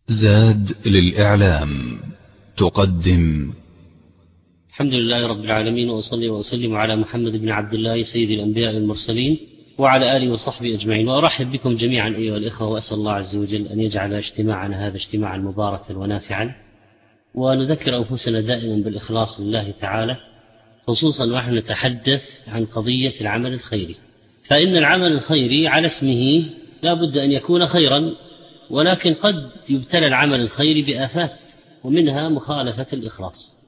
زاد للإعلام تقدم. الحمد لله رب العالمين، وأصلي وأسلم على محمد بن عبد الله سيد الأنبياء والمرسلين وعلى آله وصحبه أجمعين، وأرحب بكم جميعا أيها الإخوة، وأسأل الله عز وجل أن يجعل اجتماعنا هذا اجتماعا مباركا ونافعا، ونذكر أنفسنا دائما بالإخلاص لله تعالى، خصوصا ونحن نتحدث عن قضية العمل الخيري. فإن العمل الخيري على اسمه لا بد أن يكون خيرا، ولكن قد يبتلى العمل الخيري بآفات، ومنها مخالفة الإخلاص.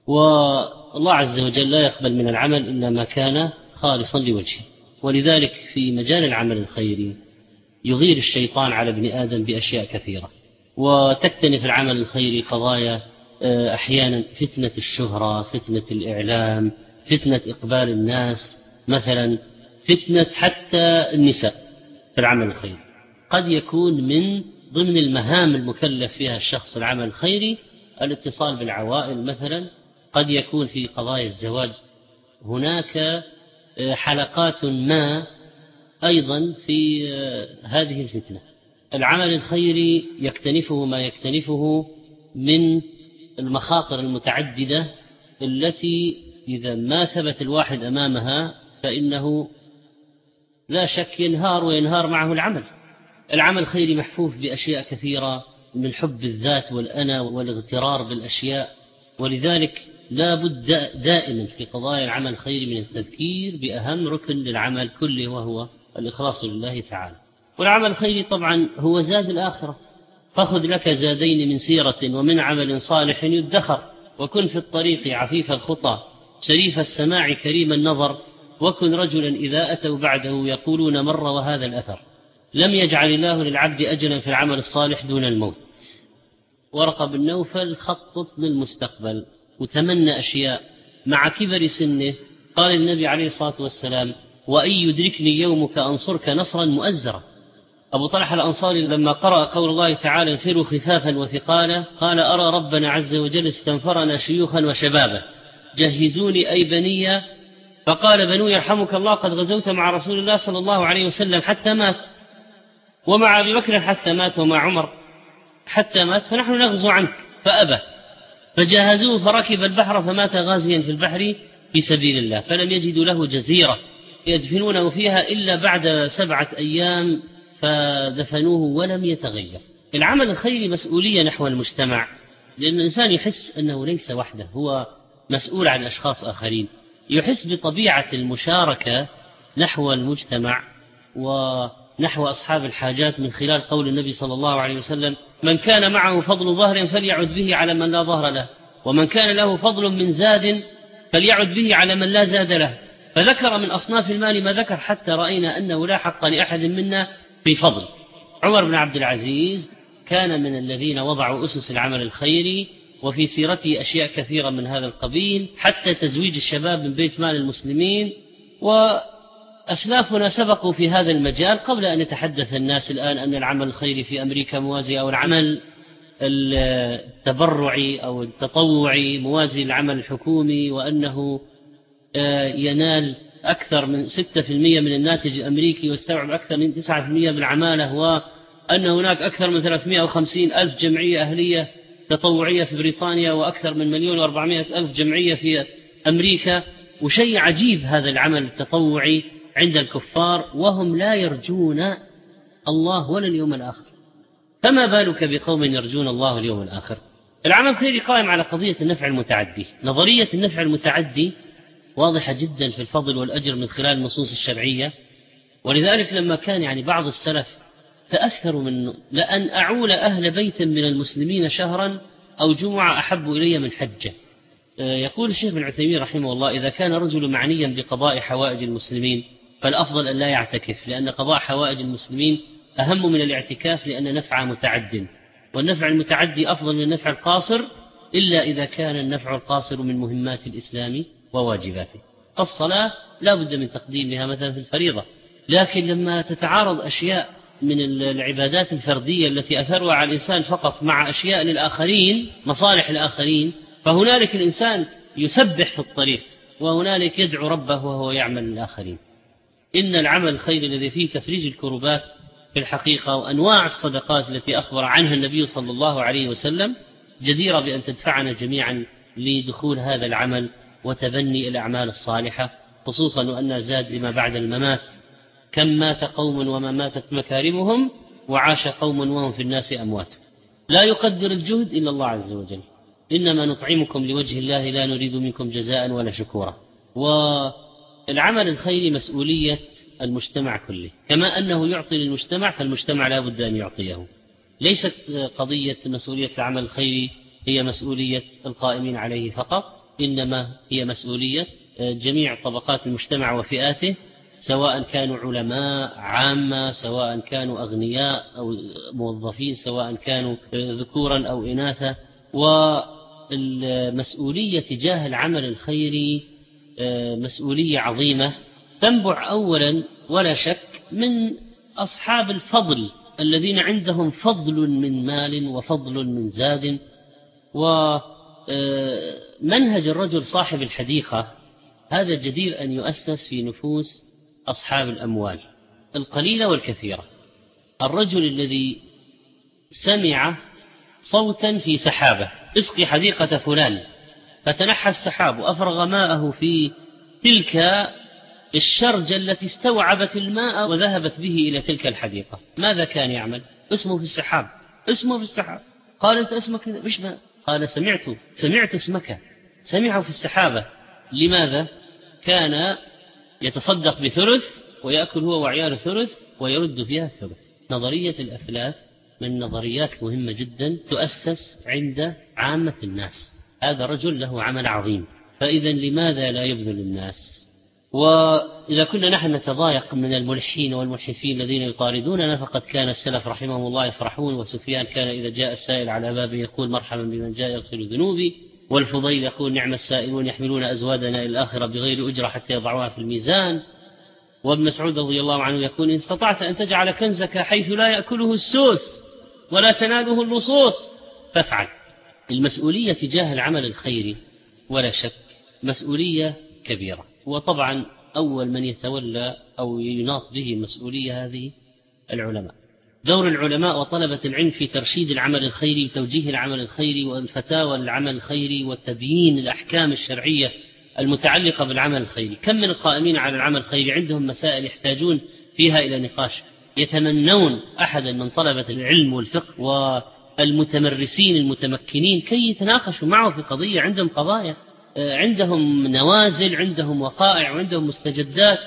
والله عز وجل لا يقبل من العمل إلا ما كان خالصا لوجهه، ولذلك في مجال العمل الخيري يغير الشيطان على ابن آدم بأشياء كثيرة، وتكتنف العمل الخيري قضايا أحيانا فتنة الشهرة، فتنة الإعلام، فتنة إقبال الناس، مثلا فتنة حتى النساء. في العمل الخيري قد يكون من ضمن المهام المكلف فيها الشخص العمل الخيري الاتصال بالعوائل، مثلا قد يكون في قضايا الزواج هناك حلقات ما أيضا في هذه الفتنة. العمل الخيري يكتنفه ما يكتنفه من المخاطر المتعددة التي إذا ما ثبت الواحد أمامها فإنه لا شك ينهار وينهار معه العمل. العمل الخيري محفوف بأشياء كثيرة من حب الذات والأنا والاغترار بالأشياء، ولذلك لا بد دائما في قضايا العمل الخيري من التذكير بأهم ركن للعمل كله، وهو الإخلاص لله تعالى. والعمل الخيري طبعا هو زاد الآخرة، فخذ لك زادين من سيرة ومن عمل صالح يدخر، وكن في الطريق عفيف الخطى شريف السماع كريم النظر، وكن رجلا إذا أتوا بعده يقولون مر وهذا الأثر، لم يجعل الله للعبد أجلا في العمل الصالح دون الموت. ورقة بن نوفل خطط للمستقبل وتمنى أشياء مع كبر سنه. قال النبي عليه الصلاة والسلام: وإن يدركني يومك أنصرك نصرا مؤزرا. أبو طلحة الأنصاري لما قرأ قول الله تعالى: انفروا خفافا وثقالا، قال: أرى ربنا عز وجل استنفرنا شيوخا وشبابا، جهزوني أي بني. فقال: بنو يرحمك الله قد غزوت مع رسول الله صلى الله عليه وسلم حتى مات، ومع أبي بكر حتى مات، ومع عمر حتى مات، فنحن نغزو عنك. فأبى، فجهزوه فركب البحر فمات غازيا في البحر في سبيل الله، فلم يجدوا له جزيرة يدفنونه فيها إلا بعد 7 أيام، فدفنوه ولم يتغير. العمل الخيري مسؤولية نحو المجتمع، لأن الإنسان يحس أنه ليس وحده، هو مسؤول عن أشخاص آخرين، يحس بطبيعة المشاركة نحو المجتمع ونحو أصحاب الحاجات، من خلال قول النبي صلى الله عليه وسلم: من كان معه فضل ظهر فليعد به على من لا ظهر له، ومن كان له فضل من زاد فليعد به على من لا زاد له. فذكر من أصناف المال ما ذكر، حتى رأينا أنه لا حق لأحد منا في فضل. عمر بن عبد العزيز كان من الذين وضعوا أسس العمل الخيري، وفي سيرته أشياء كثيرة من هذا القبيل، حتى تزويج الشباب من بيت مال المسلمين. وأسلافنا سبقوا في هذا المجال قبل أن يتحدث الناس الآن أن العمل الخيري في أمريكا موازي، أو العمل التبرعي أو التطوعي موازي للعمل الحكومي، وأنه ينال أكثر من 6% من الناتج الأمريكي ويستوعب أكثر من 9% من العمالة، وأن هناك أكثر من 350 ألف جمعية أهلية تطوعية في بريطانيا، وأكثر من 1,400,000 جمعية في أمريكا. وشيء عجيب هذا العمل التطوعي عند الكفار، وهم لا يرجون الله ولا اليوم الآخر، فما بالك بقوم يرجون الله اليوم الآخر. العمل الخيري قائم على قضية النفع المتعدي. نظرية النفع المتعدي واضحة جدا في الفضل والأجر من خلال النصوص الشرعية، ولذلك لما كان بعض السلف تأثروا منه: لأن أعول أهل بيت من المسلمين شهرا أو جمعة أحب إلي من حجة. يقول الشيخ ابن عثيمين رحمه الله: إذا كان رجل معنيا بقضاء حوائج المسلمين فالأفضل أن لا يعتكف، لأن قضاء حوائج المسلمين أهم من الاعتكاف، لأن نفع متعد، والنفع المتعدي أفضل من النفع القاصر، إلا إذا كان النفع القاصر من مهمات الإسلام وواجباته. الصلاة لا بد من تقديمها مثلا في الفريضة، لكن لما تتعارض أشياء من العبادات الفردية التي أثرها على الإنسان فقط مع أشياء للآخرين، مصالح الآخرين، فهنالك الإنسان يسبح في الطريق، وهنالك يدعو ربه وهو يعمل للآخرين. إن العمل الخير الذي فيه تفريج الكربات في الحقيقة وأنواع الصدقات التي أخبر عنها النبي صلى الله عليه وسلم جديرة بأن تدفعنا جميعا لدخول هذا العمل وتبني الأعمال الصالحة، خصوصا وأن زاد لما بعد الممات. كم مات قوم وما ماتت مكارمهم، وعاش قوم وهم في الناس أموات. لا يقدر الجهد إلا الله عز وجل، إنما نطعمكم لوجه الله لا نريد منكم جزاء ولا شكورا. والعمل الخيري مسؤولية المجتمع كله، كما أنه يعطي للمجتمع فالمجتمع لا بد أن يعطيه. ليست قضية مسؤولية العمل الخيري هي مسؤولية القائمين عليه فقط، إنما هي مسؤولية جميع طبقات المجتمع وفئاته، سواء كانوا علماء عامة، سواء كانوا أغنياء أو موظفين، سواء كانوا ذكورا أو إناثا. والمسؤولية تجاه العمل الخيري مسؤولية عظيمة تنبع أولا ولا شك من أصحاب الفضل الذين عندهم فضل من مال وفضل من زاد. ومنهج الرجل صاحب الحديقة هذا جدير أن يؤسس في نفوس أصحاب الأموال القليلة والكثيرة. الرجل الذي سمع صوتا في سحابة اسقي حديقة فلان، فتنحى السحاب وأفرغ ماءه في تلك الشرجة التي استوعبت الماء وذهبت به إلى تلك الحديقة، ماذا كان يعمل؟ اسمه في السحاب، اسمه في السحاب. قال أنت اسمك مش ده؟ قال سمعت اسمك، سمعه في السحابة. لماذا؟ كان يتصدق بثلث ويأكل هو وعياله ثلث ويرد فيها الثلث. نظرية الأفلاس من نظريات مهمة جدا تؤسس عند عامة الناس. هذا رجل له عمل عظيم، فإذا لماذا لا يبذل الناس؟ وإذا كنا نحن نتضايق من الملحين والملحفين الذين يطاردوننا، فقد كان السلف رحمهم الله يفرحون. وسفيان كان إذا جاء السائل على بابه يقول مرحبا بمن جاء يغسل ذنوبي، والفضيل يقول نعم السائلون يحملون أزوادنا إلى الآخرة بغير أجرة حتى يضعوها في الميزان. وابن مسعود رضي الله عنه يقول إن استطعت أن تجعل كنزك حيث لا يأكله السوس ولا تناله اللصوص فافعل. المسؤولية تجاه العمل الخيري ولا شك مسؤولية كبيرة، وطبعا أول من يتولى أو يناط به المسؤولية هذه العلماء. دور العلماء وطلبة العلم في ترشيد العمل الخيري وتوجيه العمل الخيري والفتاوى للعمل الخيري وتبيين الأحكام الشرعية المتعلقة بالعمل الخيري. كم من القائمين على العمل الخيري عندهم مسائل يحتاجون فيها إلى نقاش، يتمنون أحدا من طلبة العلم والفقه والمتمرسين المتمكنين كي يتناقشوا معه في قضية. عندهم قضايا، عندهم نوازل، عندهم وقائع، وعندهم مستجدات.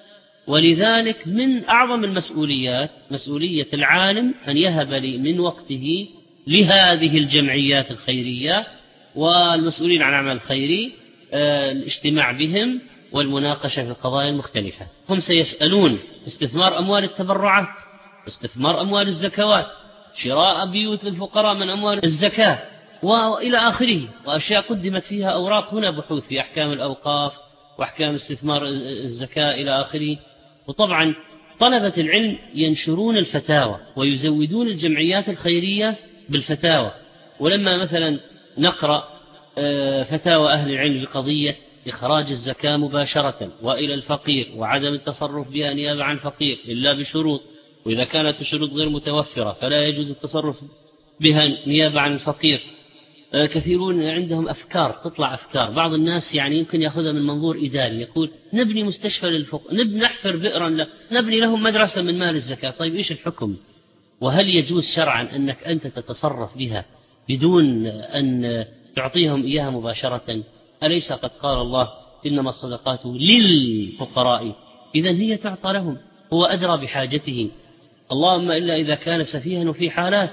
ولذلك من أعظم المسؤوليات مسؤولية العالم أن يهب لي من وقته لهذه الجمعيات الخيرية والمسؤولين عن العمل الخيري، الاجتماع بهم والمناقشة في القضايا المختلفة. هم سيسألون استثمار أموال التبرعات، استثمار أموال الزكوات، شراء بيوت للفقراء من أموال الزكاة وإلى آخره، وأشياء قدمت فيها أوراق هنا بحوث في أحكام الأوقاف وأحكام استثمار الزكاة إلى آخره. وطبعا طلبة العلم ينشرون الفتاوى ويزودون الجمعيات الخيرية بالفتاوى. ولما مثلا نقرأ فتاوى أهل العلم بقضية إخراج الزكاة مباشرة وإلى الفقير وعدم التصرف بها نيابة عن الفقير إلا بشروط، وإذا كانت الشروط غير متوفرة فلا يجوز التصرف بها نيابة عن الفقير. كثيرون عندهم أفكار، تطلع أفكار. بعض الناس يعني يمكن يأخذها من منظور إداري، يقول نبني مستشفى للفقراء، نحفر بئرا، نبني لهم مدرسة من مال الزكاة. طيب إيش الحكم؟ وهل يجوز شرعا أنك أنت تتصرف بها بدون أن تعطيهم إياها مباشرة؟ أليس قد قال الله إنما الصدقات للفقراء؟ إذن هي تعطى لهم، هو أدرى بحاجته. اللهم إلا إذا كان سفيها وفي حالات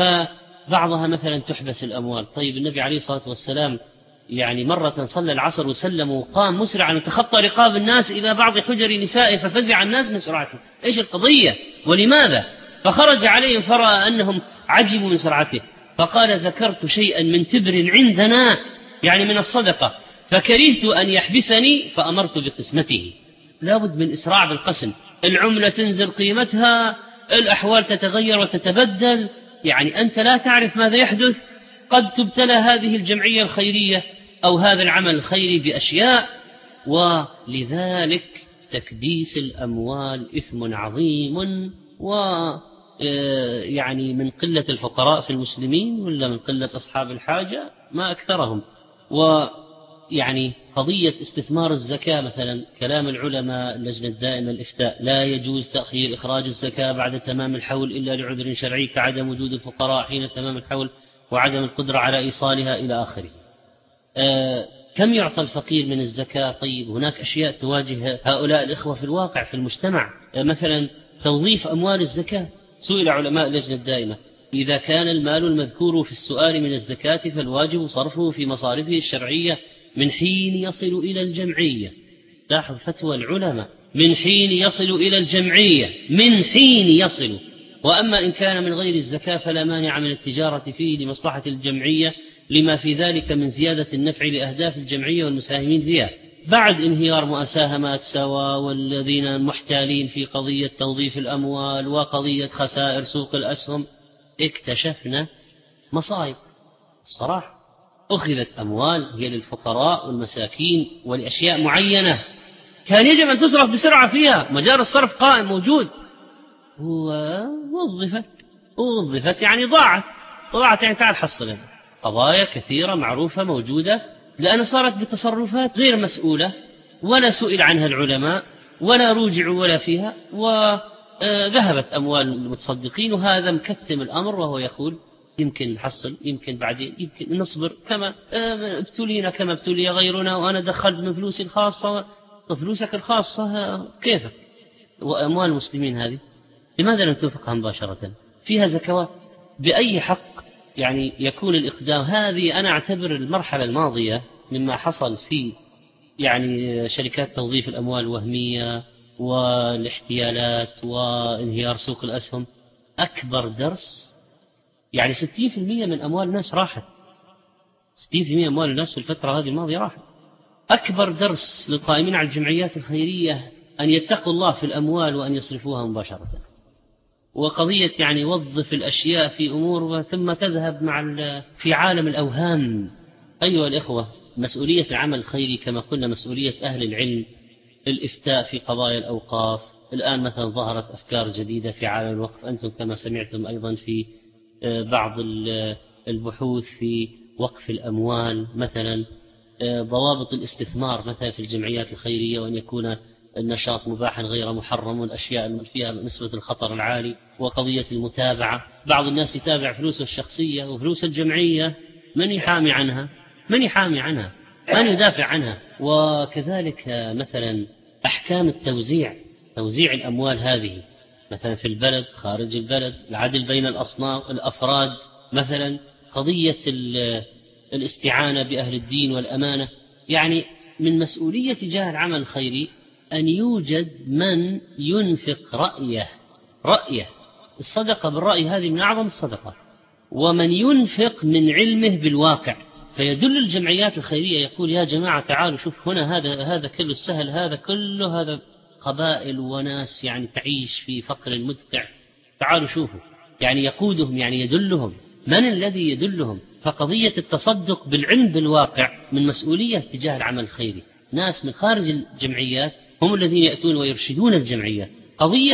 فبعضها مثلا تحبس الأموال. طيب النبي عليه الصلاة والسلام يعني مرة صلى العصر وسلم وقام مسرعا وتخطى رقاب الناس إلى بعض حجر نسائه ففزع الناس من سرعته. إيش القضية ولماذا؟ فخرج عليهم فرأى أنهم عجبوا من سرعته، فقال ذكرت شيئا من تبر عندنا يعني من الصدقة فكرهت أن يحبسني فأمرت بقسمته. لابد من إسراع بالقسم، العملة تنزل قيمتها، الأحوال تتغير وتتبدل، يعني أنت لا تعرف ماذا يحدث. قد تبتلى هذه الجمعية الخيرية أو هذا العمل الخيري بأشياء. ولذلك تكديس الأموال إثم عظيم يعني من قلة الفقراء في المسلمين ولا من قلة أصحاب الحاجة ما أكثرهم. ويعني قضية استثمار الزكاة مثلا، كلام العلماء اللجنة الدائمة الإفتاء: لا يجوز تأخير إخراج الزكاة بعد تمام الحول إلا لعذر شرعي كعدم وجود الفقراء حين تمام الحول وعدم القدرة على إيصالها إلى آخره. كم يعطى الفقير من الزكاة؟ طيب هناك أشياء تواجه هؤلاء الإخوة في الواقع في المجتمع، مثلا توظيف أموال الزكاة. سئل علماء اللجنة الدائمة: إذا كان المال المذكور في السؤال من الزكاة فالواجب صرفه في مصارفه الشرعية من حين يصل إلى الجمعية. لاحظ فتوى العلماء: من حين يصل إلى الجمعية، من حين يصل. وأما إن كان من غير الزكاة فلا مانع من التجارة فيه لمصلحة الجمعية لما في ذلك من زيادة النفع لأهداف الجمعية والمساهمين فيها بعد انهيار مساهمات سوا والذين محتالين في قضية توظيف الأموال وقضية خسائر سوق الأسهم. اكتشفنا مصائب الصراحة. أخذت أموال هي للفقراء والمساكين ولأشياء معينة كان يجب أن تصرف بسرعة فيها، مجال الصرف قائم موجود، ووظفت يعني ضاعت يعني تعال حصلها. قضايا كثيرة معروفة موجودة لأن صارت بتصرفات غير مسؤولة ولا سئل عنها العلماء ولا روجعوا ولا فيها، وذهبت أموال المتصدقين، وهذا مكتم الأمر وهو يقول يمكن نحصل، يمكن بعدين، يمكن نصبر، كما ابتلينا كما ابتلي غيرنا، وأنا دخلت من فلوسي الخاصة. فلوسك الخاصة كيف؟ وأموال المسلمين هذه لماذا لم تنفقها مباشرة؟ فيها زكوات. بأي حق يعني يكون الإقدام؟ هذه أنا أعتبر المرحلة الماضية مما حصل في يعني شركات توظيف الأموال الوهمية والاحتيالات وانهيار سوق الأسهم أكبر درس. يعني 60% من أموال الناس راحت، 60% من أموال الناس في الفترة هذه الماضية راحت. أكبر درس للقائمين على الجمعيات الخيرية أن يتقوا الله في الأموال وأن يصرفوها مباشرة. وقضية يعني وظف الأشياء في أمور ثم تذهب في عالم الأوهام. أيها الإخوة، مسؤولية العمل الخيري كما قلنا مسؤولية أهل العلم، الإفتاء في قضايا الأوقاف. الآن مثلا ظهرت أفكار جديدة في عالم الوقف، أنتم كما سمعتم أيضا في بعض البحوث في وقف الأموال، مثلا ضوابط الاستثمار مثلا في الجمعيات الخيرية، وأن يكون النشاط مباحا غير محرم، والأشياء فيها نسبة الخطر العالي، وقضية المتابعة. بعض الناس يتابع فلوسه الشخصية وفلوس الجمعية، من يحامي عنها؟ من يدافع عنها؟ وكذلك مثلا أحكام توزيع الأموال هذه مثلا في البلد خارج البلد، العدل بين الأفراد، مثلا قضية الاستعانة بأهل الدين والأمانة. يعني من مسؤولية تجاه العمل الخيري أن يوجد من ينفق رأيه. الصدقة بالرأي هذه من أعظم الصدقة، ومن ينفق من علمه بالواقع، فيدل الجمعيات الخيرية يقول يا جماعة تعالوا شوف هنا هذا كله السهل، هذا قبائل وناس يعني تعيش في فقر مدقع، تعالوا شوفوا. يعني يقودهم، يعني يدلهم. من الذي يدلهم؟ فقضية التصدق بالعلم بالواقع من مسؤولية تجاه العمل الخيري. ناس من خارج الجمعيات هم الذين يأتون ويرشدون الجمعيات. قضية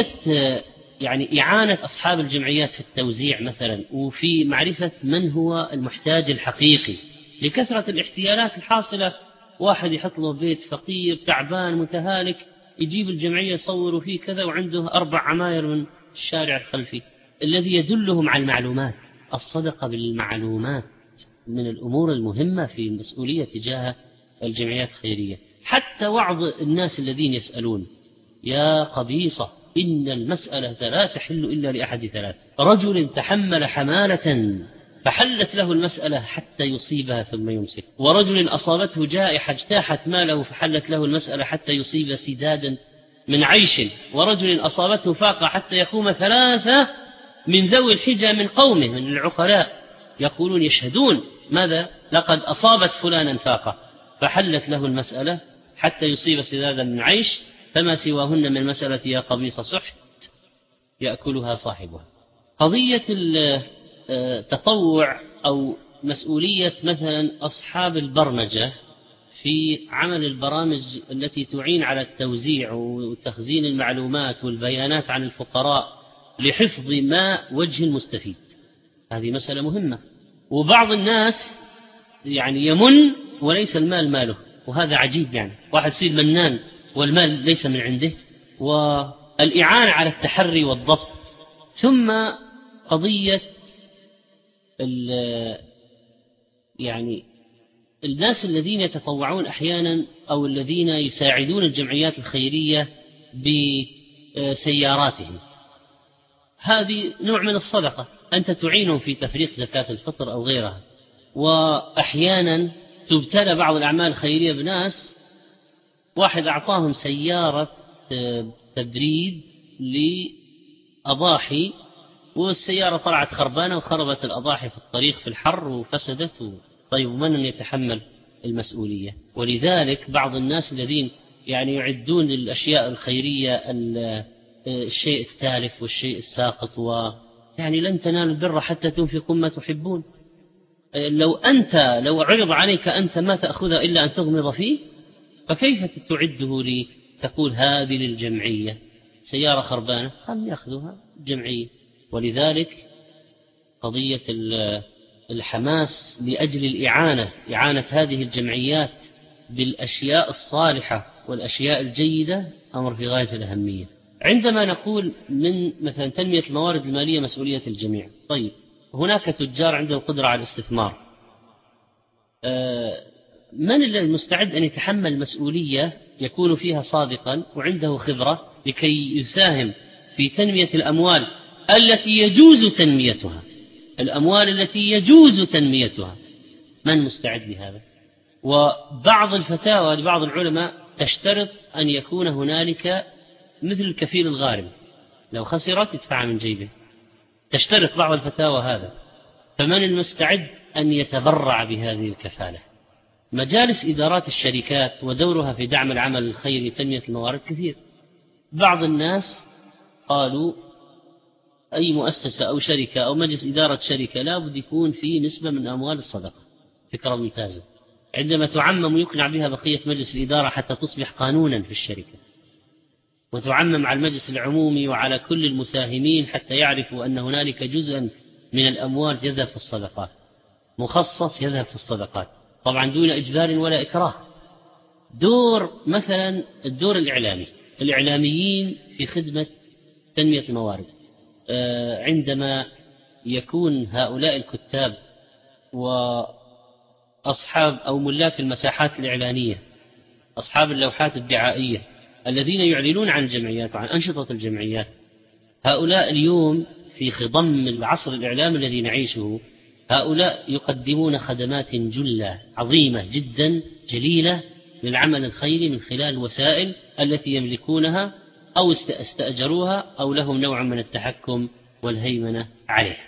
يعني إعانة أصحاب الجمعيات في التوزيع مثلا، وفي معرفة من هو المحتاج الحقيقي. لكثرة الاحتيالات الحاصلة، واحد يحط له بيت فقير تعبان متهالك، يجيب الجمعية يصوروا فيه كذا وعنده 4 عماير من الشارع الخلفي. الذي يدلهم على المعلومات. الصدقة بالمعلومات من الأمور المهمة في المسؤولية تجاه الجمعيات الخيرية. حتى وعظ الناس الذين يسألون: يا قبيصة، إن المسألة لا تحل إلا لأحد 3: رجل تحمل حمالة فحلت له المسألة حتى يصيبها ثم يمسك، ورجل أصابته جائحة اجتاحت ماله فحلت له المسألة حتى يصيب سدادا من عيش، ورجل أصابته فاقة حتى يقوم 3 من ذوي الحجة من قومه من العقلاء يقولون يشهدون ماذا؟ لقد أصابت فلانا فاقة، فحلت له المسألة حتى يصيب سدادا من عيش، فما سواهن من مسألة يا قبيص سحت يأكلها صاحبها. قضية التطوع أو مسؤولية مثلا أصحاب البرمجة في عمل البرامج التي تعين على التوزيع وتخزين المعلومات والبيانات عن الفقراء لحفظ ماء وجه المستفيد. هذه مسألة مهمة. وبعض الناس يعني يمن وليس المال ماله، وهذا عجيب. يعني واحد يصير منان والمال ليس من عنده. والإعانة على التحري والضبط. ثم قضية يعني الناس الذين يتطوعون أحيانا أو الذين يساعدون الجمعيات الخيرية بسياراتهم، هذه نوع من الصدقة، أنت تعينهم في تفريق زكاة الفطر أو غيرها. وأحيانا تبتلى بعض الأعمال الخيرية بناس واحد أعطاهم سيارة تبريد لأضاحي، والسيارة طلعت خربانة وخربت الأضاحي في الطريق في الحر وفسدت. طيب من يتحمل المسؤولية؟ ولذلك بعض الناس الذين يعني يعدون للأشياء الخيرية الشيء التالف والشيء الساقط، يعني لن تنالوا البر حتى تنفقوا ما تحبون. لو عرض عليك أنت ما تأخذها إلا أن تغمض فيه، فكيف تعده لي تقول هذه للجمعية؟ سيارة خربانة هم يأخذوها الجمعية. ولذلك قضية الحماس لأجل إعانة هذه الجمعيات بالأشياء الصالحة والأشياء الجيدة أمر في غاية الأهمية. عندما نقول من مثلا تنمية الموارد المالية مسؤولية الجميع، طيب هناك تجار عندهم قدرة على الاستثمار، من المستعد أن يتحمل مسؤولية يكون فيها صادقا وعنده خبرة لكي يساهم في تنمية الأموال التي يجوز تنميتها، الأموال التي يجوز تنميتها؟ من مستعد لهذا؟ وبعض الفتاوى لبعض العلماء تشترط أن يكون هنالك مثل الكفيل الغارم، لو خسرت يدفع من جيبه، تشترط بعض الفتاوى هذا. فمن المستعد أن يتبرع بهذه الكفالة؟ مجالس إدارات الشركات ودورها في دعم العمل الخيري تنمية الموارد كثير. بعض الناس قالوا أي مؤسسة أو شركة أو مجلس إدارة شركة لا بد يكون فيه نسبة من أموال الصدقة. فكرة ممتازة، عندما تعمم ويقنع بها بقية مجلس الإدارة حتى تصبح قانونا في الشركة، وتعمم على المجلس العمومي وعلى كل المساهمين حتى يعرفوا أن هنالك جزءا من الأموال يذهب في الصدقات، مخصص يذهب في الصدقات، طبعا دون إجبار ولا إكراه. دور مثلا الدور الإعلاميين في خدمة تنمية الموارد، عندما يكون هؤلاء الكتاب وأصحاب أو ملاك المساحات الإعلانية، أصحاب اللوحات الدعائية الذين يعلنون عن الجمعيات وعن أنشطة الجمعيات، هؤلاء اليوم في خضم العصر الإعلامي الذي نعيشه، هؤلاء يقدمون خدمات جلة عظيمة جدا جليلة للعمل الخيري من خلال الوسائل التي يملكونها أو استأجروها أو لهم نوع من التحكم والهيمنة عليها.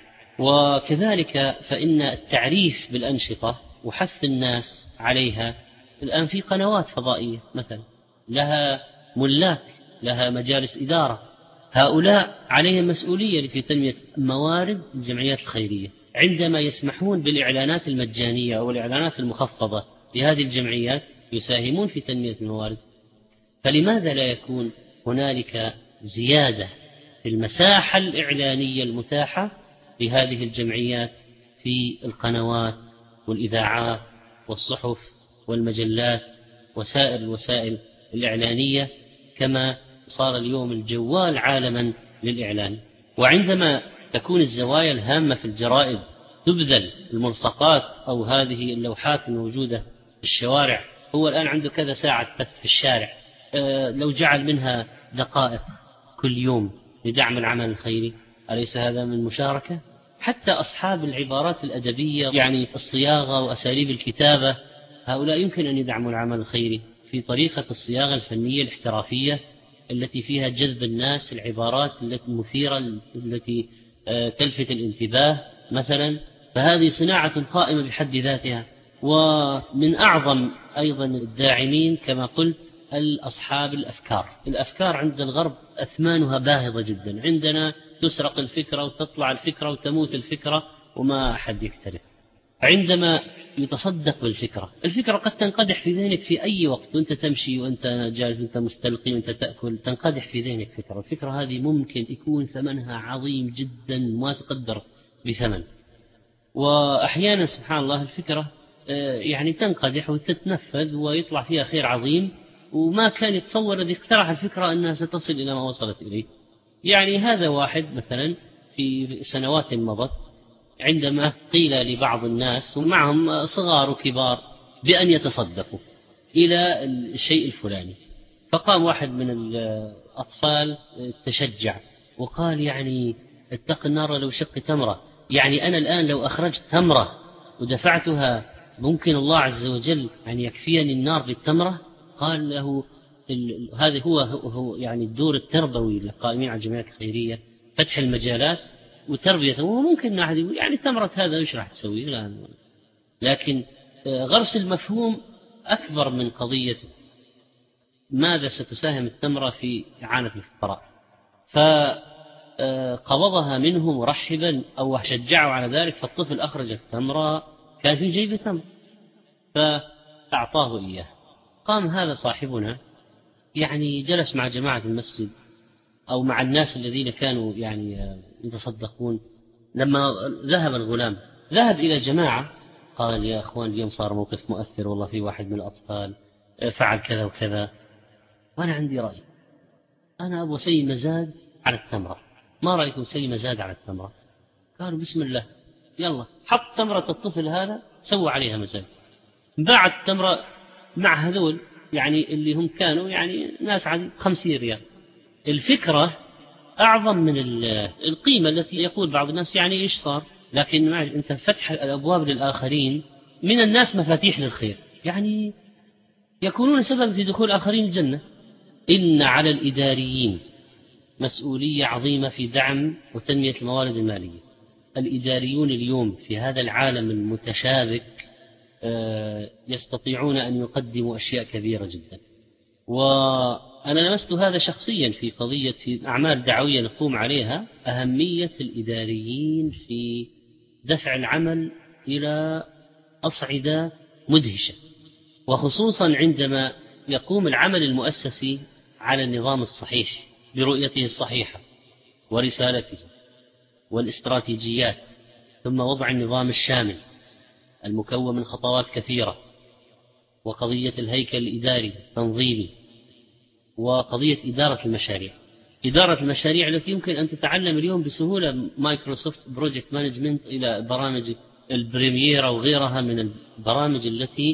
وكذلك فإن التعريف بالأنشطة وحث الناس عليها الآن في قنوات فضائية مثلا لها ملاك، لها مجالس إدارة، هؤلاء عليهم مسؤولية في تنمية موارد الجمعيات الخيرية. عندما يسمحون بالإعلانات المجانية أو الإعلانات المخفضة لهذه الجمعيات يساهمون في تنمية الموارد. فلماذا لا يكون هنالك زيادة في المساحة الإعلانية المتاحة لهذه الجمعيات في القنوات والإذاعات والصحف والمجلات وسائر الوسائل الإعلانية، كما صار اليوم الجوال عالما للإعلان؟ وعندما تكون الزوايا الهامة في الجرائد تبذل الملصقات أو هذه اللوحات الموجودة في الشوارع، هو الآن عنده كذا ساعة بث في الشارع، لو جعل منها دقائق كل يوم لدعم العمل الخيري، أليس هذا من مشاركة؟ حتى أصحاب العبارات الأدبية يعني الصياغة وأساليب الكتابة، هؤلاء يمكن أن يدعموا العمل الخيري في طريقة الصياغة الفنية الاحترافية التي فيها جذب الناس، العبارات المثيرة التي تلفت الانتباه مثلا، فهذه صناعة قائمة بحد ذاتها. ومن أعظم أيضا الداعمين كما قلت أصحاب الأفكار عند الغرب أثمانها باهظة جدا، عندنا تسرق الفكرة وتطلع الفكرة وتموت الفكرة وما أحد يكترث. عندما يتصدق بالفكرة، الفكرة قد تنقدح في ذهنك في أي وقت، وأنت تمشي وأنت جالس وأنت مستلقي وأنت تأكل، تنقدح في ذهنك فكرة. الفكرة هذه ممكن يكون ثمنها عظيم جدا ما تقدر بثمن. وأحيانا سبحان الله الفكرة يعني تنقدح وتتنفذ ويطلع فيها خير عظيم، وما كان يتصور الذي اقترح الفكرة أنها ستصل إلى ما وصلت إليه. يعني هذا واحد مثلا في سنوات مضت عندما قيل لبعض الناس ومعهم صغار وكبار بأن يتصدقوا إلى الشيء الفلاني، فقام واحد من الأطفال تشجع وقال يعني اتق النار لو شق تمرة، يعني أنا الآن لو أخرجت تمرة ودفعتها ممكن الله عز وجل أن يكفيني النار بالتمرة. قال له هذا هو يعني الدور التربوي للقائمين على الجمعيات الخيرية، فتح المجالات وتربيته. وممكن أحد يقول يعني تمرة هذا إيش راح تسوي، لكن غرس المفهوم أكبر من قضية ماذا ستساهم التمرة في إعانة الفقراء. فقبضها منه مرحبا أو شجعوا على ذلك، فالطفل أخرج التمرة كان في جيب تمر فأعطاه إياه. قام هذا صاحبنا يعني جلس مع جماعة المسجد أو مع الناس الذين كانوا يعني يتصدقون. لما ذهب الغلام ذهب إلى جماعة قال يا أخوان اليوم صار موقف مؤثر، والله في واحد من الأطفال فعل كذا وكذا، وأنا عندي رأي، أنا أبغى سي مزاد على التمرة، ما رأيكم سي مزاد على التمرة؟ قالوا بسم الله، يلا حط تمرة الطفل هذا سوى عليها مزاد. باع التمرة مع هذول يعني اللي هم كانوا يعني ناس عادي 50 ريال. الفكرة أعظم من القيمة التي يقول بعض الناس يعني إيش صار، لكن أنت فتح الأبواب للآخرين، من الناس مفاتيح للخير يعني يكونون سبب في دخول آخرين الجنة. إن على الإداريين مسؤولية عظيمة في دعم وتنمية الموارد المالية. الإداريون اليوم في هذا العالم المتشابك يستطيعون أن يقدموا أشياء كبيرة جدا. وأنا لمست هذا شخصيا في قضية في أعمال دعوية نقوم عليها، أهمية الإداريين في دفع العمل إلى أصعدة مدهشة، وخصوصا عندما يقوم العمل المؤسسي على النظام الصحيح برؤيته الصحيحة ورسالته والاستراتيجيات، ثم وضع النظام الشامل المكون من خطوات كثيرة، وقضية الهيكل الإداري التنظيمي، وقضية إدارة المشاريع. إدارة المشاريع التي يمكن أن تتعلم اليوم بسهولة مايكروسوفت بروجكت مانجمنت إلى برامج البريميرا وغيرها من البرامج التي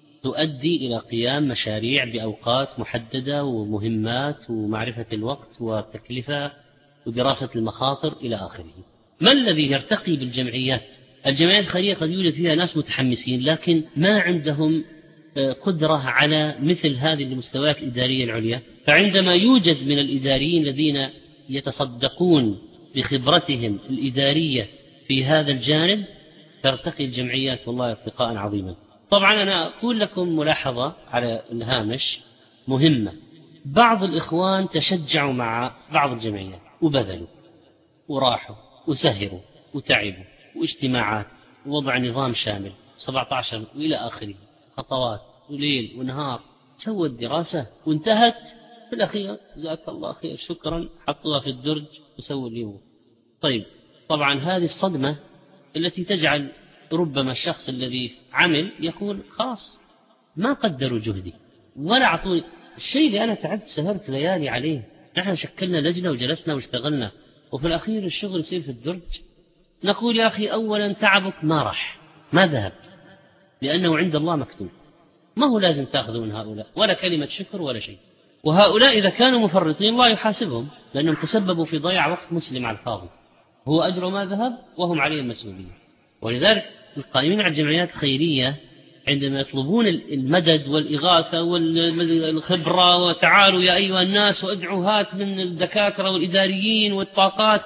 تؤدي إلى قيام مشاريع بأوقات محددة ومهمات ومعرفة الوقت والتكلفة ودراسة المخاطر إلى آخره. ما الذي يرتقي بالجمعيات؟ الجمعيات الخيرية قد يوجد فيها ناس متحمسين لكن ما عندهم قدرة على مثل هذه المستويات الإدارية العليا. فعندما يوجد من الإداريين الذين يتصدقون بخبرتهم الإدارية في هذا الجانب ترتقي الجمعيات والله ارتقاء عظيما. طبعا أنا أقول لكم ملاحظة على الهامش مهمة. بعض الإخوان تشجعوا مع بعض الجمعيات وبذلوا وراحوا وسهروا وتعبوا واجتماعات ووضع نظام شامل 17 وإلى آخره، خطوات وليل ونهار، سووا الدراسة وانتهت في الأخير جزاك الله خير شكرا، حطوها في الدرج وسووا اليوم. طيب طبعا هذه الصدمة التي تجعل ربما الشخص الذي عمل يقول خلاص ما قدروا جهدي ولا أعطوني الشيء اللي أنا تعبت سهرت ليالي عليه، نحن شكلنا لجنة وجلسنا واشتغلنا وفي الأخير الشغل يصير في الدرج. نقول يا أخي أولا تعبك ما راح ما ذهب لأنه عند الله مكتوب، ما هو لازم تأخذوا من هؤلاء ولا كلمة شكر ولا شيء. وهؤلاء إذا كانوا مفرطين الله يحاسبهم لأنهم تسببوا في ضياع وقت مسلم على الفاضي، هو أجر ما ذهب وهم عليهم مسؤولية. ولذلك القائمين على الجمعيات الخيرية عندما يطلبون المدد والإغاثة والخبرة وتعالوا يا أيها الناس وادعوا هات من الدكاترة والإداريين والطاقات،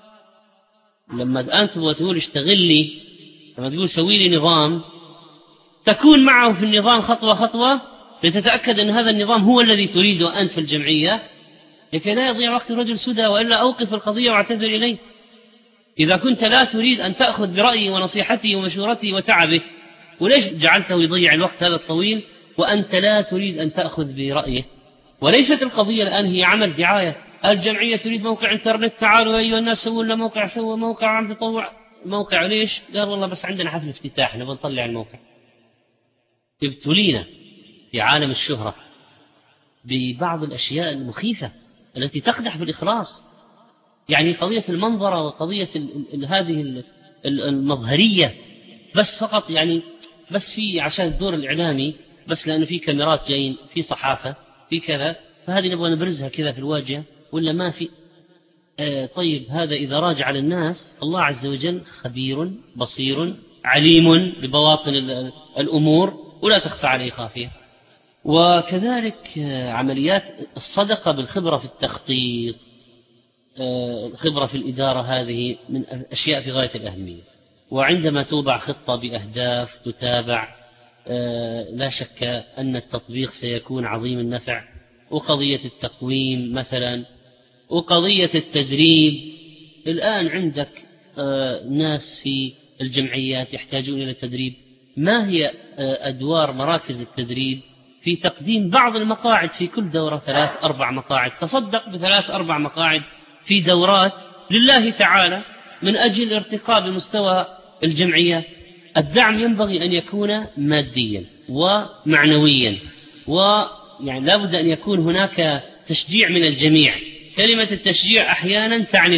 لما أنت تقول اشتغل لي، لما تقول سوي لي نظام تكون معه في النظام خطوة خطوة لتتأكد أن هذا النظام هو الذي تريده أنت في الجمعية، لكي لا يضيع وقت الرجل سدى وإلا أوقف القضية واعتذر إليه. إذا كنت لا تريد أن تأخذ برأيه ونصيحته ومشورته وتعبه، وليش جعلته يضيع الوقت هذا الطويل وأنت لا تريد أن تأخذ برأيه؟ وليست القضية الآن هي عمل دعاية، الجمعية تريد موقع انترنت، تعالوا أيها الناس سووا لنا موقع، سووا موقع عم تطوع موقع. ليش؟ قال والله بس عندنا حفل افتتاح نبغى نطلع الموقع. ابتلينا في عالم الشهرة ببعض الأشياء المخيفة التي تقدح بالإخلاص، يعني قضية المنظرة وقضية هذه المظهرية بس فقط، يعني بس في عشان الدور الإعلامي، بس لأنه في كاميرات جايين، في صحافة، في كذا، فهذه نبغى نبرزها كذا في الواجهة ولا ما في. طيب هذا إذا راجع على الناس، الله عز وجل خبير بصير عليم ببواطن الأمور ولا تخفى عليه خافية. وكذلك عمليات الصدقة بالخبرة في التخطيط، الخبرة في الإدارة، هذه من أشياء في غاية الأهمية. وعندما توضع خطة بأهداف تتابع، لا شك أن التطبيق سيكون عظيم النفع. وقضية التقويم مثلا، وقضية التدريب. الآن عندك ناس في الجمعيات يحتاجون إلى التدريب، ما هي أدوار مراكز التدريب في تقديم بعض المقاعد في كل دورة 3-4 مقاعد، تصدق ب3-4 مقاعد في دورات لله تعالى من أجل ارتقاء بمستوى الجمعية. الدعم ينبغي أن يكون ماديا ومعنويا، ويعني لابد أن يكون هناك تشجيع من الجميع. كلمة التشجيع أحيانا تعني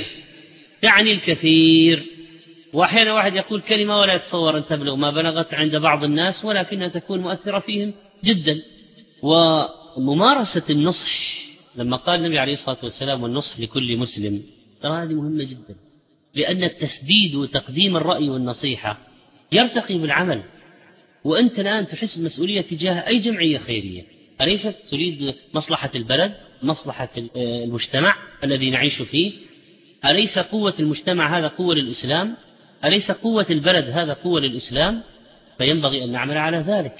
الكثير، وأحيانا واحد يقول كلمة ولا يتصور أن تبلغ ما بلغت عند بعض الناس، ولكنها تكون مؤثرة فيهم جدا. وممارسة النصح، لما قال النبي عليه الصلاة والسلام والنصح لكل مسلم، ترى هذه مهمة جدا، لأن التسديد وتقديم الرأي والنصيحة يرتقي بالعمل. وأنت الآن تحس مسؤولية تجاه أي جمعية خيرية، أليست تريد مصلحة البلد، مصلحة المجتمع الذي نعيش فيه؟ أليس قوة المجتمع هذا قوة للإسلام؟ أليس قوة البلد هذا قوة للإسلام؟ فينبغي أن نعمل على ذلك.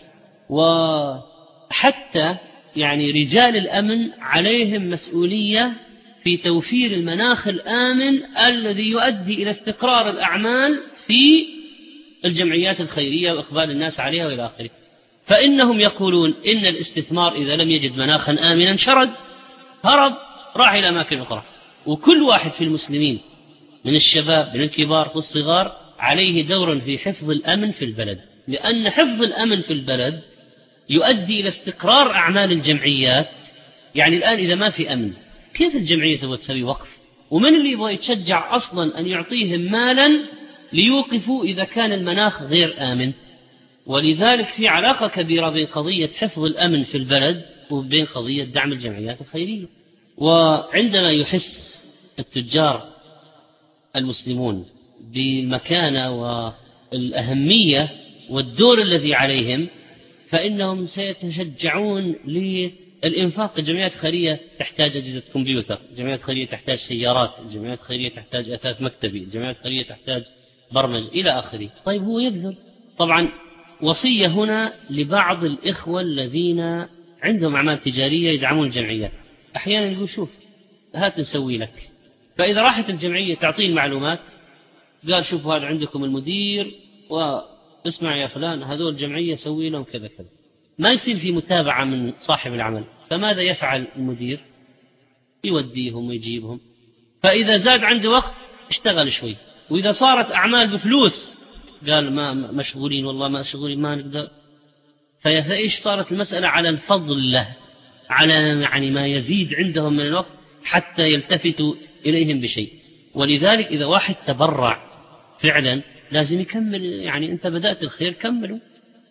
وحتى يعني رجال الأمن عليهم مسؤولية في توفير المناخ الآمن الذي يؤدي إلى استقرار الأعمال في الجمعيات الخيرية وإقبال الناس عليها وإلى آخره. فإنهم يقولون إن الاستثمار إذا لم يجد مناخا آمنا شرد، هرب، راح إلى أماكن أخرى. وكل واحد في المسلمين من الشباب من الكبار والصغار عليه دور في حفظ الأمن في البلد، لأن حفظ الأمن في البلد يؤدي إلى استقرار أعمال الجمعيات. يعني الآن إذا ما في أمن، كيف الجمعية تبغى تسوي وقف؟ ومن اللي يبغى يتشجع أصلا أن يعطيهم مالا ليوقفوا إذا كان المناخ غير آمن؟ ولذلك في علاقة كبيرة بين قضية حفظ الأمن في البلد وبين قضية دعم الجمعيات الخيرية. وعندما يحس التجار المسلمون بالمكانة والأهمية والدور الذي عليهم، فإنهم سيتشجعون للإنفاق. الجمعيات الخيرية تحتاج أجهزة كمبيوتر، الجمعيات الخيرية تحتاج سيارات، الجمعيات الخيرية تحتاج أثاث مكتبي، الجمعيات الخيرية تحتاج برمج إلى آخره. طيب هو يبذل. طبعا وصية هنا لبعض الإخوة الذين عندهم أعمال تجارية يدعمون الجمعيات، أحيانا يقول شوف هات نسوي لك. فإذا راحت الجمعية تعطيه المعلومات، قال شوفوا هذا عندكم المدير، واسمع يا فلان هذول الجمعية سوي لهم كذا كذا، ما يصير في متابعة من صاحب العمل. فماذا يفعل المدير؟ يوديهم ويجيبهم. فإذا زاد عنده وقت اشتغل شوي، وإذا صارت أعمال بفلوس قال ما مشغولين، والله ما مشغولين ما نقدر. فإيش صارت المسألة على الفضل له، على يعني ما يزيد عندهم من الوقت حتى يلتفتوا إليهم بشيء. ولذلك إذا واحد تبرع فعلا لازم يكمل، يعني أنت بدأت الخير كمله.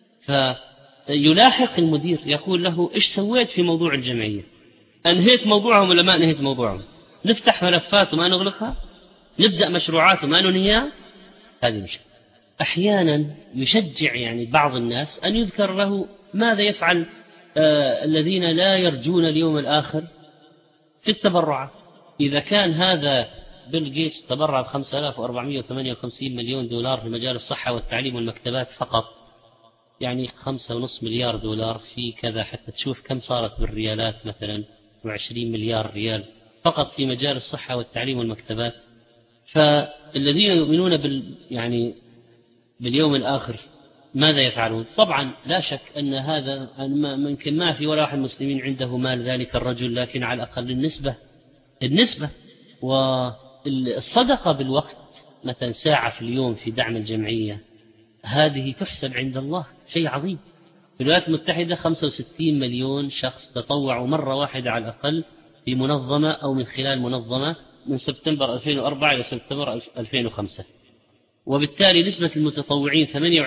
فيلاحق المدير يقول له إيش سويت في موضوع الجمعية؟ أنهيت موضوعهم ولا ما أنهيت موضوعهم؟ نفتح ملفات وما نغلقها، نبدأ مشروعات وما ننهيها، هذه مشكلة. أحيانا يشجع يعني بعض الناس أن يذكر له ماذا يفعل الذين لا يرجون اليوم الآخر في التبرعات. إذا كان هذا بيل غيتس تبرع ب$5,458 مليون في مجال الصحة والتعليم والمكتبات فقط، يعني $5.5 مليار في كذا، حتى تشوف كم صارت بالريالات، مثلا 20 مليار ريال فقط في مجال الصحة والتعليم والمكتبات. فالذين يؤمنون باليوم الآخر ماذا يفعلون؟ طبعا لا شك أن هذا ممكن ما في ولا واحد مسلمين عنده مال ذلك الرجل، لكن على الأقل النسبة والصدقة بالوقت، مثلا ساعة في اليوم في دعم الجمعية، هذه تحسب عند الله شيء عظيم. في الولايات المتحدة 65 مليون شخص تطوعوا مرة واحدة على الأقل في منظمة أو من خلال منظمة من سبتمبر 2004 إلى سبتمبر 2005، وبالتالي نسبة المتطوعين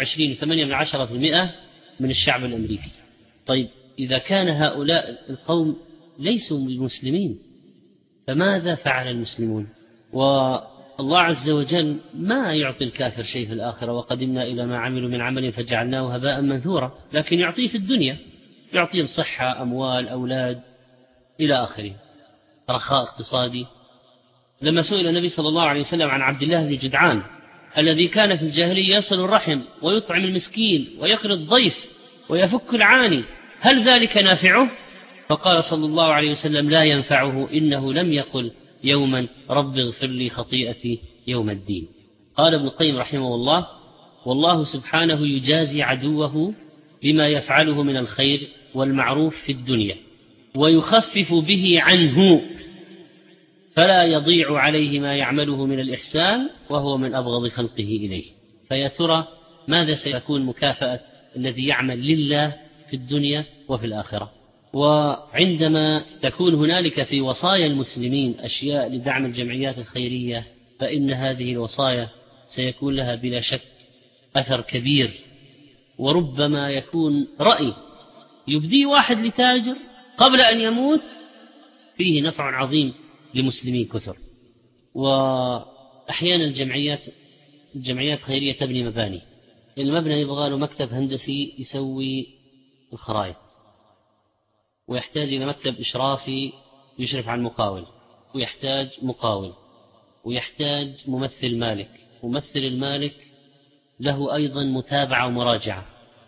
28.8% من الشعب الأمريكي. طيب إذا كان هؤلاء القوم ليسوا مسلمين، فماذا فعل المسلمون؟ والله عز وجل ما يعطي الكافر شيء في الآخرة، وقدمنا إلى ما عملوا من عمل فجعلناه هباء منثورا، لكن يعطيه في الدنيا، يعطيهم صحة، أموال، أولاد إلى آخره، رخاء اقتصادي. لما سئل النبي صلى الله عليه وسلم عن عبد الله بن جدعان الذي كان في الجاهلية يصل الرحم ويطعم المسكين ويقري الضيف ويفك العاني، هل ذلك نافعه؟ فقال صلى الله عليه وسلم: لا ينفعه، إنه لم يقل يوما رب اغفر لي خطيئتي يوم الدين. قال ابن القيم رحمه الله: والله سبحانه يجازي عدوه بما يفعله من الخير والمعروف في الدنيا، ويخفف به عنه، فلا يضيع عليه ما يعمله من الإحسان، وهو من أبغض خلقه إليه. فيا ترى ماذا سيكون مكافأة الذي يعمل لله في الدنيا وفي الآخرة؟ وعندما تكون هنالك في وصايا المسلمين أشياء لدعم الجمعيات الخيرية، فإن هذه الوصايا سيكون لها بلا شك أثر كبير، وربما يكون رأي يبدي واحد لتاجر قبل أن يموت فيه نفع عظيم لمسلمين كثر. وأحيانا الجمعيات الخيرية تبني مباني، المبنى يبغى له مكتب هندسي يسوي الخرائط، ويحتاج إلى مكتب إشرافي يشرف على المقاول، ويحتاج مقاول، ويحتاج ممثل مالك، ممثل المالك له أيضا متابعة ومراجعة.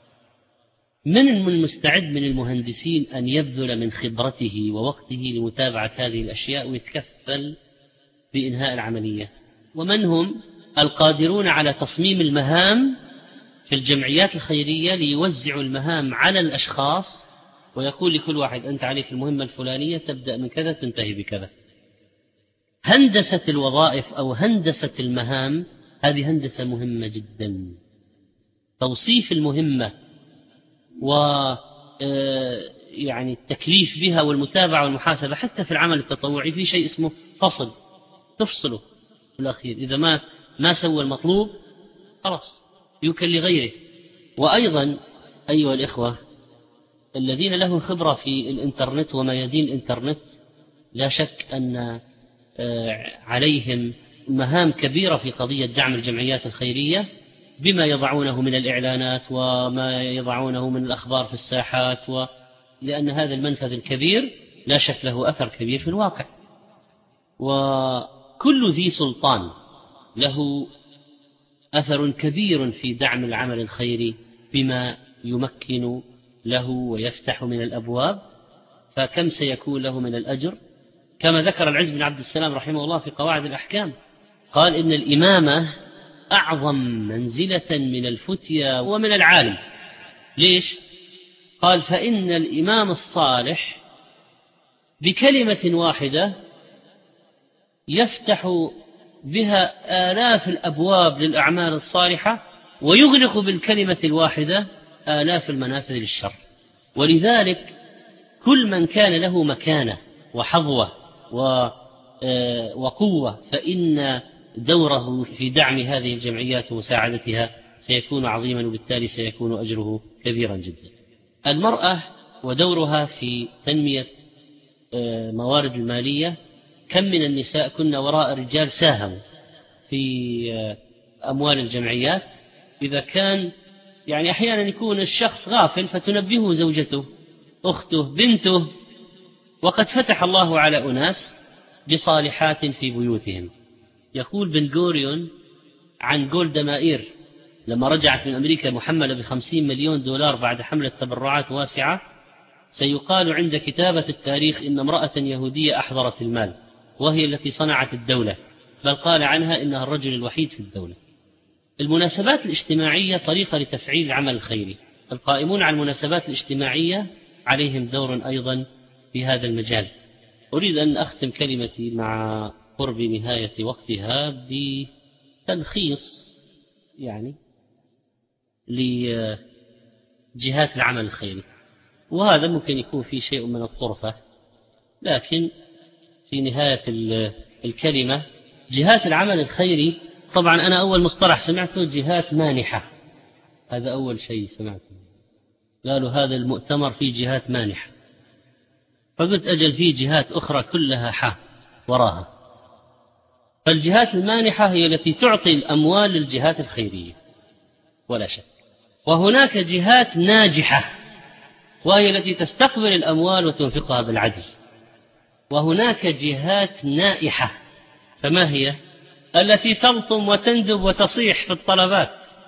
من المستعد من المهندسين أن يبذل من خبرته ووقته لمتابعة هذه الأشياء ويتكفل بإنهاء العملية؟ ومن هم القادرون على تصميم المهام في الجمعيات الخيرية ليوزعوا المهام على الأشخاص، ويقول لكل واحد: أنت عليك المهمة الفلانية، تبدأ من كذا تنتهي بكذا. هندسة الوظائف أو هندسة المهام هذه هندسة مهمة جدا. توصيف المهمة التكليف بها والمتابعة والمحاسبة، حتى في العمل التطوعي في شيء اسمه تفصله في الأخير، إذا ما سوى المطلوب خلاص يوكل لغيره. وأيضا أيها الإخوة الذين لهم خبرة في الإنترنت وميادين الإنترنت، لا شك أن عليهم مهام كبيرة في قضية دعم الجمعيات الخيرية، بما يضعونه من الإعلانات وما يضعونه من الأخبار في الساحات، لأن هذا المنفذ الكبير لا شك له أثر كبير في الواقع. وكل ذي سلطان له أثر كبير في دعم العمل الخيري بما يمكن له ويفتح من الأبواب، فكم سيكون له من الأجر؟ كما ذكر العز بن عبد السلام رحمه الله في قواعد الأحكام، قال: إن الإمامة أعظم منزلة من الفتية ومن العالم. ليش؟ قال: فإن الإمام الصالح بكلمة واحدة يفتح بها آلاف الأبواب للأعمال الصالحة، ويغلق بالكلمة الواحدة آلاف المنافذ للشر. ولذلك كل من كان له مكانة وحظوة وقوة، فإن دوره في دعم هذه الجمعيات ومساعدتها سيكون عظيما، وبالتالي سيكون أجره كبيرا جدا. المرأة ودورها في تنمية موارد المالية، كم من النساء كنا وراء الرجال ساهموا في أموال الجمعيات. إذا كان أحيانا يكون الشخص غافل فتنبهه زوجته، أخته، بنته، وقد فتح الله على أناس بصالحات في بيوتهم. يقول بن غوريون عن جولدا مائير لما رجعت من أمريكا محملة ب50 مليون دولار بعد حملة تبرعات واسعة: سيقال عند كتابة التاريخ إن امرأة يهودية أحضرت المال، وهي التي صنعت الدولة، بل قال عنها إنها الرجل الوحيد في الدولة. المناسبات الاجتماعية طريقة لتفعيل العمل الخيري. القائمون على المناسبات الاجتماعية عليهم دور أيضا في هذا المجال. أريد أن أختم كلمتي مع قرب نهاية وقتها بتلخيص لجهات العمل الخيري، وهذا ممكن يكون فيه شيء من الطرفة، لكن في نهاية الكلمة جهات العمل الخيري. طبعا أنا أول مصطلح سمعته جهات مانحة، هذا أول شيء سمعته، قالوا هذا المؤتمر فيه جهات مانحة، فقلت أجل فيه جهات أخرى كلها حا وراها. فالجهات المانحة هي التي تعطي الأموال للجهات الخيرية ولا شك، وهناك جهات ناجحة وهي التي تستقبل الأموال وتنفقها بالعدل، وهناك جهات نائحة، فما هي؟ التي تلطم وتندب وتصيح في الطلبات،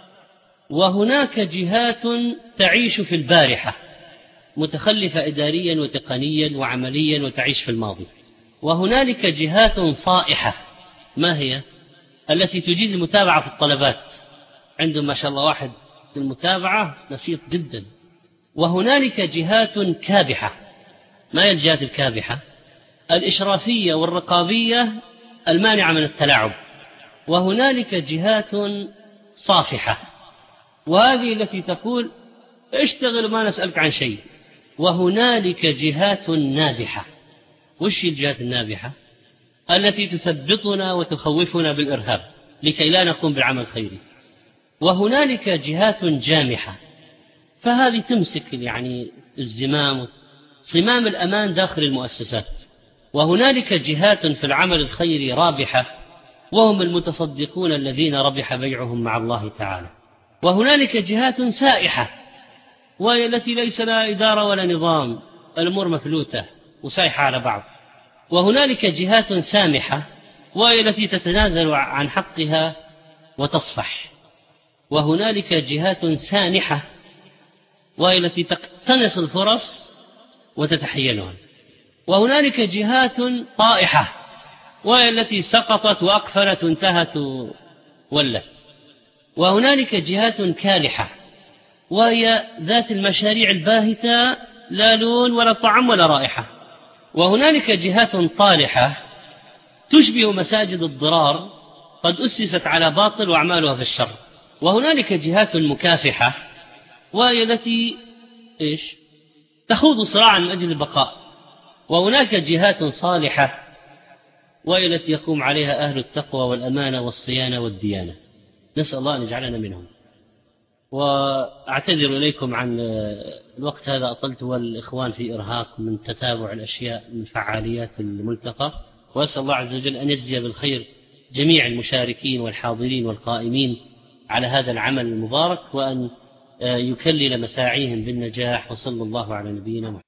وهناك جهات تعيش في البارحة متخلفة إداريا وتقنيا وعمليا وتعيش في الماضي، وهنالك جهات صائحة، ما هي؟ التي تجيد المتابعة في الطلبات، عندهم ما شاء الله واحد في المتابعة نشيط جدا. وهنالك جهات كابحة، ما هي الجهات الكابحة؟ الإشرافية والرقابية المانعة من التلاعب. وهنالك جهات صافحة، وهذه التي تقول اشتغل وما نسألك عن شيء. وهنالك جهات نابحة. وش الجهات النابحة؟ التي تثبطنا وتخوفنا بالإرهاب لكي لا نقوم بالعمل الخيري. وهنالك جهات جامحة، فهذه تمسك الزمام صمام الأمان داخل المؤسسات. وهنالك جهات في العمل الخيري رابحة، وهم المتصدقون الذين ربح بيعهم مع الله تعالى. وهنالك جهات سائحة، وهي التي ليس لها إدارة ولا نظام، الأمور مفلوتة وسائحة على بعض. وهنالك جهات سامحة، وهي التي تتنازل عن حقها وتصفح. وهنالك جهات سانحة، وهي التي تقتنص الفرص وتتحينها. وهنالك جهات طائحة، وهي التي سقطت وأقفلت وانتهت وولت. وهنالك جهات كالحة، وهي ذات المشاريع الباهتة، لا لون ولا طعم ولا رائحة. وهنالك جهات طالحة تشبه مساجد الضرار، قد أسست على باطل وأعمالها في الشر. وهنالك جهات مكافحة، وهي التي تخوض صراعا من أجل البقاء. وهناك جهات صالحة، وهي التي يقوم عليها أهل التقوى والأمانة والصيانة والديانة. نسأل الله أن يجعلنا منهم. وأعتذر إليكم عن الوقت هذا أطلت، والإخوان في إرهاق من تتابع الأشياء من فعاليات الملتقى، وأسأل الله عز وجل أن يجزي بالخير جميع المشاركين والحاضرين والقائمين على هذا العمل المبارك، وأن يكلل مساعيهم بالنجاح. وصلى الله على نبينا محمد.